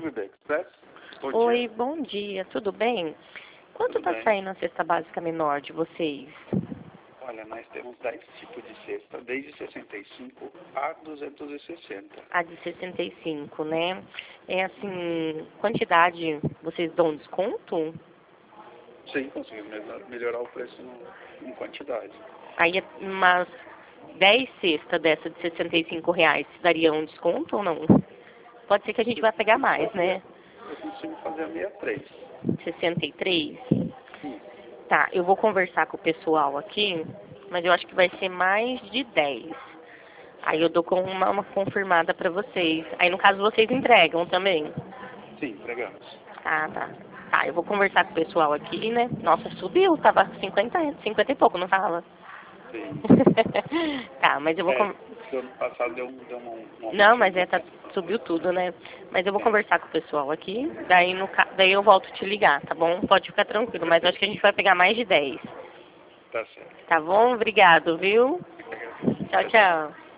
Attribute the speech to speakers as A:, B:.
A: CBB Express. Bom
B: Oi,
A: dia.
B: bom dia, tudo bem? Quanto
A: Tudo
B: tá
A: bem.
B: saindo a cesta básica menor de vocês?
A: Olha, nós temos 10 tipos de cesta, desde 65 a 260.
B: A de 65, né? É assim, quantidade, vocês dão desconto?
A: Sim, conseguimos melhorar o preço em quantidade.
B: Aí umas 10 cestas dessa de R$ 65, daria um desconto ou não? Pode ser que a gente vai pegar mais, né?
A: Eu consigo fazer a 63.
B: 63?
A: Sim.
B: Tá, eu vou conversar com o pessoal aqui, mas eu acho que vai ser mais de 10. Aí eu dou com uma confirmada pra vocês. Aí no caso vocês entregam também.
A: Sim, entregamos.
B: Ah, tá. Tá, eu vou conversar com o pessoal aqui, né? Nossa, subiu, tava 50 e pouco, não tava?
A: Sim.
B: Tá, mas eu vou...
A: Do ano passado deu um
B: Não, mas
A: aumentinho.
B: subiu tudo, né? Mas eu vou
A: É,
B: conversar com o pessoal aqui, daí eu volto te ligar, tá bom? Pode ficar tranquilo, mas eu acho que a gente vai pegar mais de 10.
A: tá certo.
B: Tá bom? Obrigado, viu?
A: Eu que agradeço.
B: Tchau, tchau.